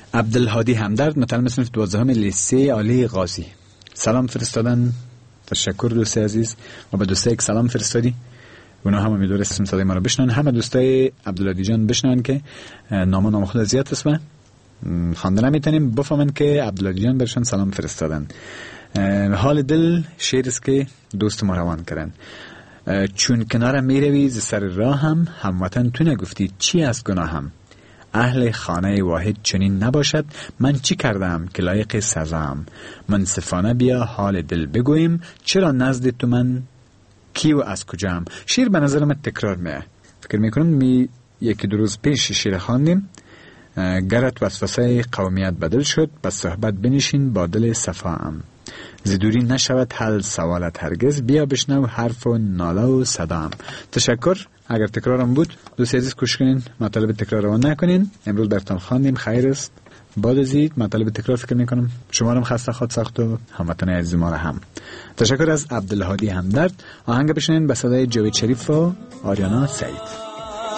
Speaker 4: عبدالهادی همدرد متعلم صنف دوازدهم لیسه عالی غازی سلام فرستادن. تشکر دوست عزیز. و به دوستایی که سلام فرستادی اونا هم امیدوارستم صدای ما رو بشنن. همه دوستای عبدالهادی جان بشنن که نام نام خود زیاد اسمه خوانده نمیتونیم بفهمن که عبدالهادی جان برشان سلام فرستادن. حال دل شعر است که دوست ما روان کردن. چون کنارم میروی ز سر راه هم هموطن تو نگفتی چی از گناهم. اهل خانه واحد چنین نباشد من چی کردم که لایق سزام. منصفانه بیا حال دل بگویم چرا نزد تو من کی و از کجام. شعر به نظر من تکرار میه. فکر میکنم می یکی دو روز پیش شعر خواندیم. گرت وسوسه قومیت بدل شد بس صحبت بنشین با دل صفاام. زدوری نشود حل سوالت هرگز بیا بشنو حرف و ناله و صدام. تشکر. اگر تکرارم بود دوست عزیز کوشش کنین مطالب تکرار رو نکنین. امروز براتون خواندیم خیر است. بعد ازید مطالب تکرار فکر میکنم شما هم خسته خود ساخت و هموطن عزیز ما هم. تشکر از عبدالهادی همدرد. آهنگ بشنین به صدای جاوید شریف و آریانا سعید.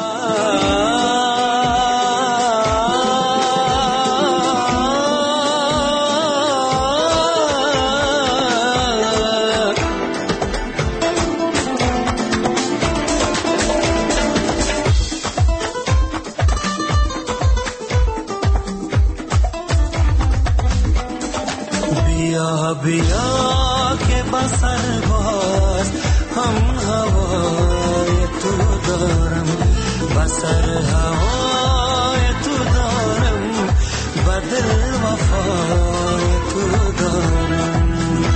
Speaker 9: بیا که بسر باز هم هوای تو دارم بسر هوای تو دارم و دل وفای تو دارم.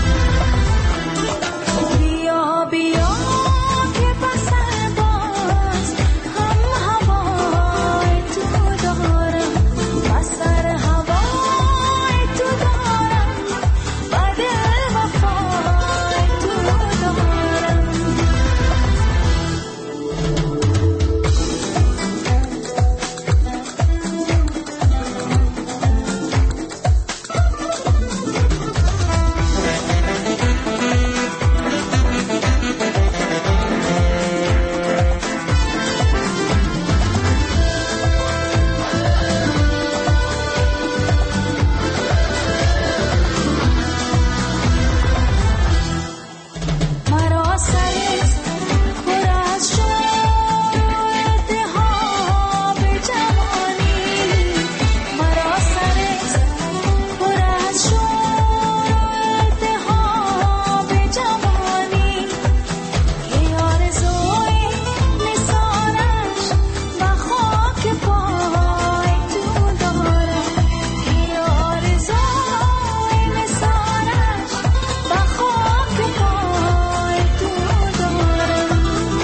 Speaker 10: بیا بیا که بسر باز هم هوای تو دارم بسر هوای تو دارم و دل وفای تو دارم. مرا سرت پر از شور التهاب جوانی مرا سرت پر از شور التهاب جوانی که آرزوی نثارش و خاک پای تو دارم که آرزوی نثارش و خاک پای تو دارم.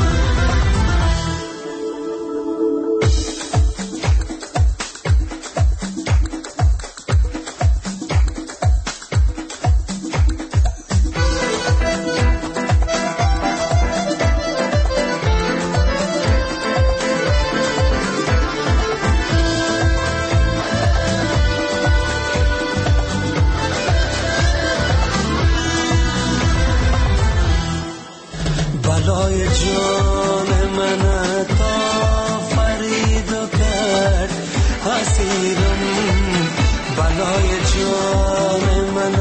Speaker 9: بلای جان من تا فرید و کرد حسیرم بلای جان من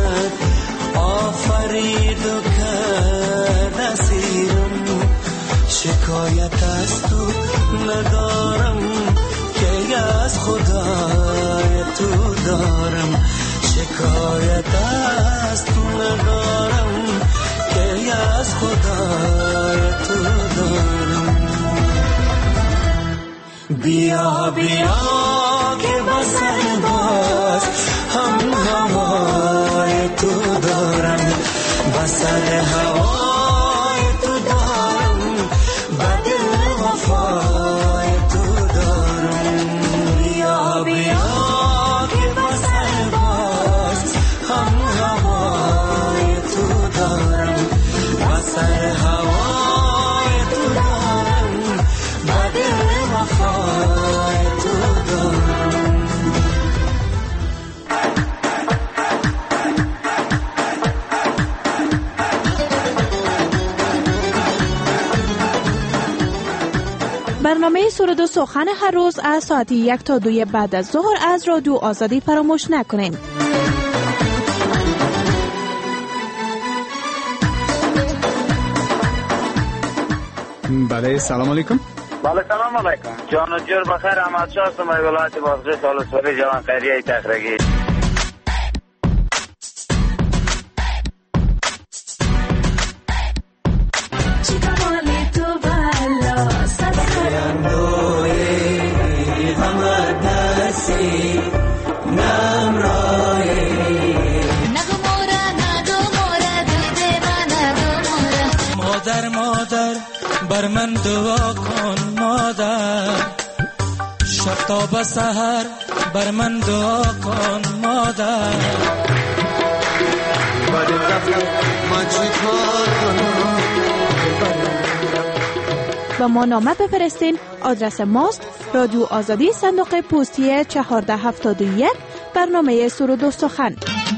Speaker 9: آفرید و کرد حسیرم. شکایت از تو ندارم که از خدای تو دارم. شکایت از تو ندارم که از خدای تو دارم. بیا بیا که بسر باز هم هوای تو دارم بسر هوای تو دارم و دل وفای تو دارم. بیا بیا که بسر باز هم هوای تو دارم بسر هوای تو دارم و دل وفای تو دارم.
Speaker 3: برنامه سرود و سخن هر روز از ساعت یک تا دوی بعد از ظهر از رادیو آزادی فراموش نکنین.
Speaker 4: بله سلام علیکم.
Speaker 11: بله سلام علیکم. جان و جور بخیر. احمد شاه هستم از ولایت بازغه سالسوری جوان خیریه تخرگی.
Speaker 5: مادر مادر بر من دعا کن مادر، شب تا به سحر بر من دعا کن مادر.
Speaker 3: با ما نامه بفرستین. آدرس ماست رادیو آزادی صندوق پستی چهارده هفتاد و یک، برنامه سرود و سخن.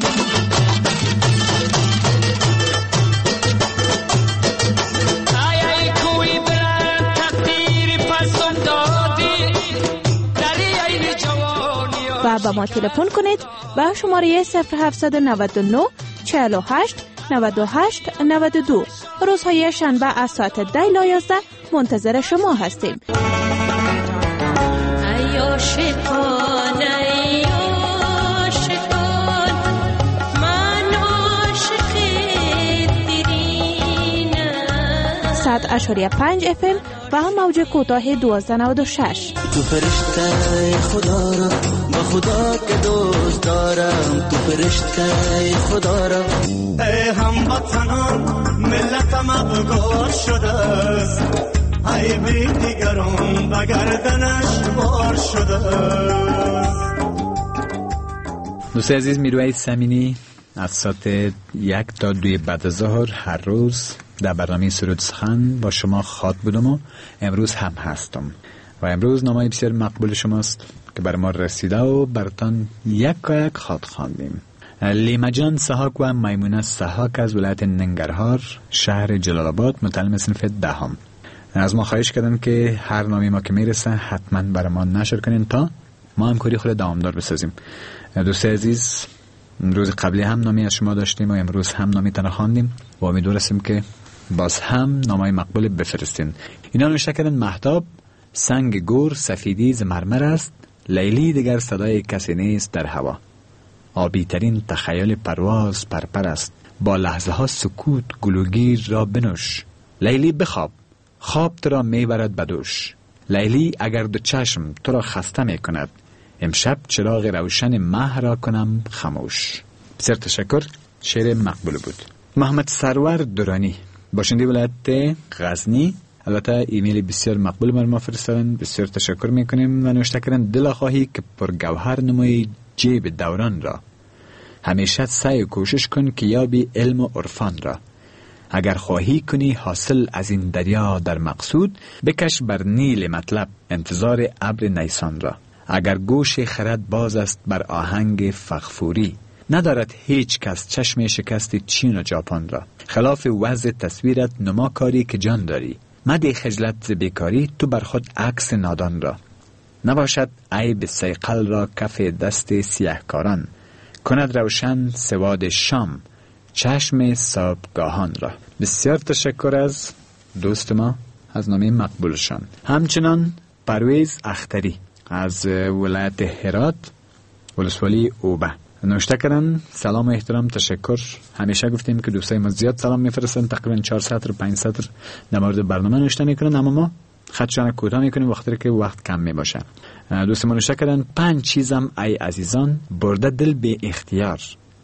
Speaker 3: و با ما تلفن کنید با شماره صفر هفتصد و نود و نه چهل و هشت نود و هشت نود و دو. روزهای شنبه از ساعت ده تا یازده منتظر شما هستیم. صد اشاریه پنج اف ام و هم موج کوتاه دوازده نود و شش.
Speaker 9: تو فرشته خدا را با خدا که دوست دارم، تو فرشته خدا را. ای هموطنان ملتم افگار شده است، ای بی دیگران به گردنش بار شده است.
Speaker 4: دوست عزیز، میروی سمینی از ساعت یک تا دوی بعد از ظهر هر روز در برنامه سرود سخن با شما خواد بودم و امروز هم هستم و امروز نامه بسیار مقبول شماست که بر ما رسیده و برتان یک یک خواد خواندیم. لیما جان سحاک و میمونه سحاک از ولایت ننگرهار شهر جلال آباد متعلم صنف دهم از ما خواهش کردن که هر نامی ما که میرسه حتما بر ما نشر کنین تا ما همکاری خود دوامدار بسازیم. دوست عزیز، روز قبلی هم نامی از شما داشتیم و امروز هم نامی تنها خواندیم و امیدوار هستیم که باز هم نامای مقبول بفرستین. اینا نوشته کردن مهتاب سنگ گور سفیدی ز مرمر است، لیلی دیگر صدای کسی نیست در هوا. آبی ترین تخیل پرواز پرپر است، با لحظه ها سکوت گلوگیر را بنوش. لیلی بخواب، خواب تو را میبرد بدوش. لیلی اگر دو چشم تو را خسته می کند، امشب چراغ روشن مه را کنم خاموش. بسیار تشکر. شعر مقبول بود. محمد سرور دورانی باشنده ولایت غزنی، البته ایمیل بسیار مقبول بر ما فرستادن، بسیار تشکر میکنیم و نوشته کردن دل خواهی که پرگوهر نمایی جیب دوران را، همیشه سعی و کوشش کن که یابی علم و عرفان را. اگر خواهی کنی حاصل از این دریا در مقصود، بکش بر نیل مطلب انتظار ابر نیسان را. اگر گوش خرد باز است بر آهنگ فغفوری، ندارد هیچ کس چشم شکست چین و ژاپن را. خلاف وضع تصویرت نما کاری که جان داری، مده خجلت ز بیکاری تو بر خود عکس نادان را. نباشد عیب صیقل را کف دست سیهکاران، کند روشن سواد شام چشم صابگاهان را. بسیار تشکر از دوست ما از نامه مقبولشان. همچنان پرویز اختری از ولایت هرات ولسوالی اوبه نوشته کردن سلام و احترام تشکر. همیشه گفتیم که دوستای ما زیاد سلام میفرستن، تقریبا چهار سطر پنج سطر در مورد برنامه نوشته میکنن، اما ما خطشان کوتاه میکنیم وقتی که وقت کم میباشه. دوست ما نوشته کردن پنج چیزم ای عزیزان برده دل به اختیار،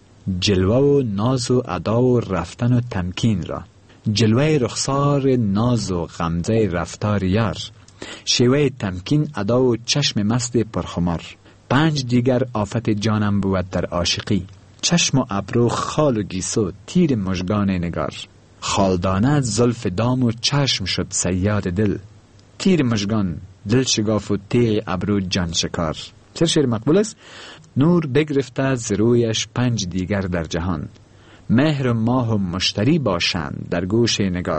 Speaker 4: جلوه و ناز و ادا و رفتن و تمکین را. جلوه رخسار ناز و غمزه رفتار یار، شیوه تمکین ادا و چشم مست پرخمار. پنج دیگر آفت جانم بود در عاشقی، چشم و ابرو خال و گیسو تیر مژگان نگار. خالدانه زلف دام و چشم شد صیاد دل، تیر مژگان دل شگاف و تیغ ابرو جان شکار. چه شعر مقبول است. نور بگرفته ز رویش پنج دیگر در جهان، مهر و ماه و مشتری باشند در گوش نگار.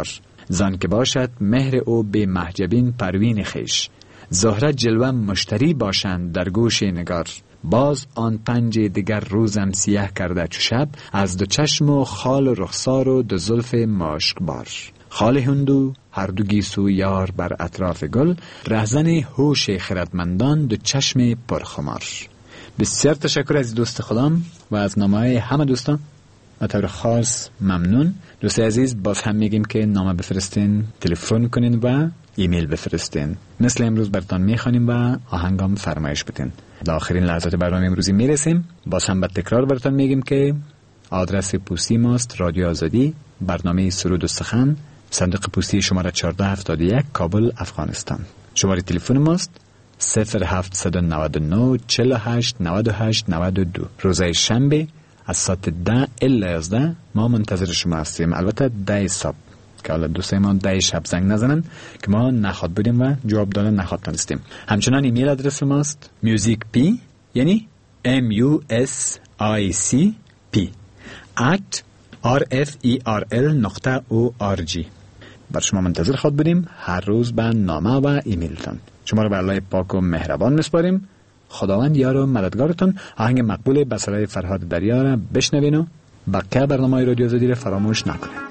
Speaker 4: زان که باشد مهر او به محجبین پروین خیش. زهره جلوه مشتری باشند در گوش نگار، باز آن پنج دیگر روزم سیاه کرده چو شب، از دو چشم و خال و رخسار و دو زلف ماشکبار. خال هندو هر دو گیسو یار بر اطراف گل، رهزن هوش خردمندان دو چشم پرخمار. بسیار تشکر از دوست خودم و از نامه‌های همه دوستان، و طور خاص ممنون. دوست عزیز باز هم میگیم که نامه بفرستین، تلفن کنین و ایمیل بفرستین. مثل امروز براتون میخوانیم و آهنگام فرمایش بدین. در آخرین لحظات برنامه امروزی میرسیم. باز هم به تکرار براتون میگیم که آدرس پستی ماست رادیو آزادی، برنامه سرود و سخن، صندوق پستی شماره چهارده هفتاد و یک، کابل، افغانستان. شماره تلفن ماست صفر هفت نه نه چهل و هشت نود و هشت نود و دو. روزهای شنبه از ساعت ده الی یازده ما منتظر شما هستیم. البته ده صبح که حالا دوستای ما ده شب زنگ نزنن که ما نخواد بودیم و جواب دادن نخواد تونستیم. همچنان ایمیل آدرس ماست music p یعنی m u s i c p at r f e r l نقطه o r g. بر شما منتظر خود بودیم هر روز به نامه و ایمیلتان. شما رو به الله پاک و مهربان میسپاریم. خداوند یار و مددگارتون. آهنگ مقبول به صدای فرهاد دریا را بشنوین و بقیه برنامه رادیو آزادی را فراموش نکنید.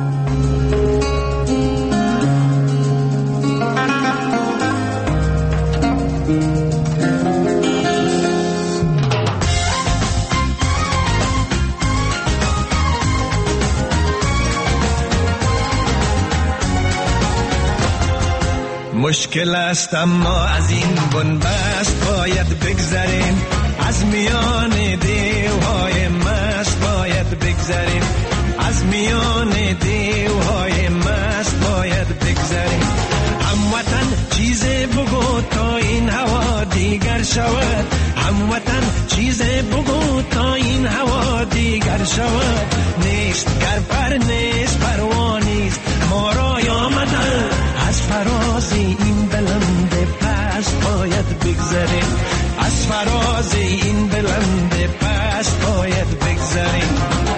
Speaker 12: مشکل است اما از این بنبست باید بگذریم، از میان دیوهای مست باید بگذریم، از میان دیوهای مست باید بگذریم. هموطن چیز بگو تا این هوا دیگر شود، هموطن چیز بگو تا این هوا دیگر شود. نیست گر پر نیست پروانیست ما را آمدن، از فراز این بلند پست باید بگذریم، از فراز این بلند پست باید بگذریم.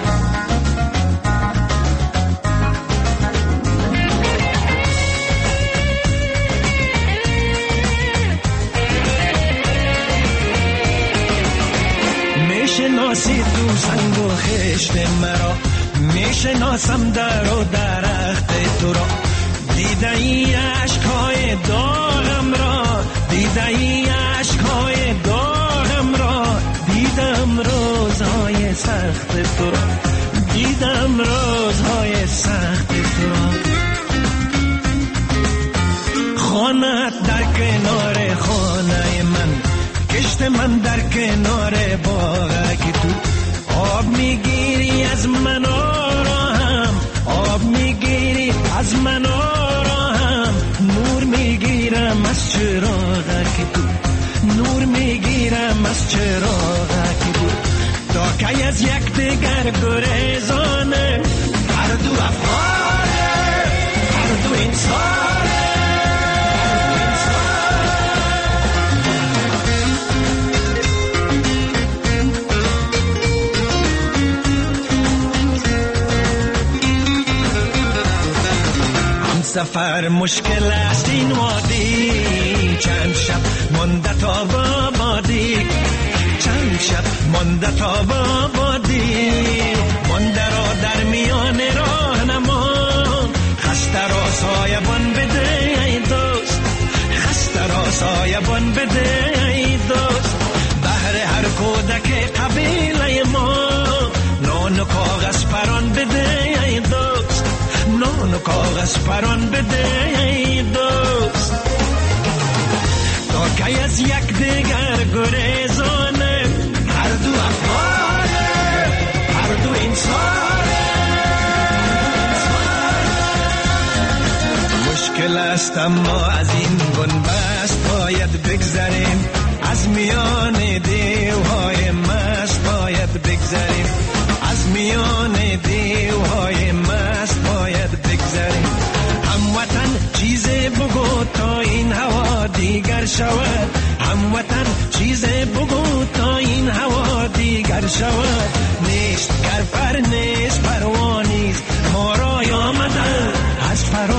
Speaker 12: میشناسی تو سنگ و خشت مرا، میشناسم در و درخت تو را، دیده ای عشقای داغم را، دیده ای عشقای داغم را، دیدم روزهای سخت تو را، دیدم روزهای سخت تو را. خانت در کنار خانه من، کشت من در کنار باغ تو، آب میگیری از من آرام، آب میگیری از من آرام، نور میگیرم از چراغ تو، نور میگیرم از چراغ تو. تا که از یک دیگر گریزانه، هر دو افغانه، هر دو انسانه. سفر مشکل است این وادی، چند شب مانده تا بابادی، چند شب مانده تا بابادی، مانده را در میان راه نما، خسته را سایبان بده ای دوست، خسته را سایبان بده ای دوست. بهر هر کودک قبیله ما نان و کاغذ پران بده ای دوست، نان و کاغذ پران بده ای دوست. تا که از یک دیگر گریزانه، هر دو افغانه، هر دو انسانه. مشکل است اما از این بنبست باید بگذریم، از میان دیوهای مست باید بگذریم، از میان دیوهای مست باید بگذریم. هموطن چیز بگو تا این هوا دیگر شود، هموطن چیز بگو تا این هوا دیگر شود. نیست گر پر نیست پروانیست ما را آمدن، از فرا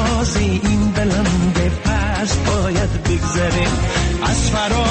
Speaker 12: از فرا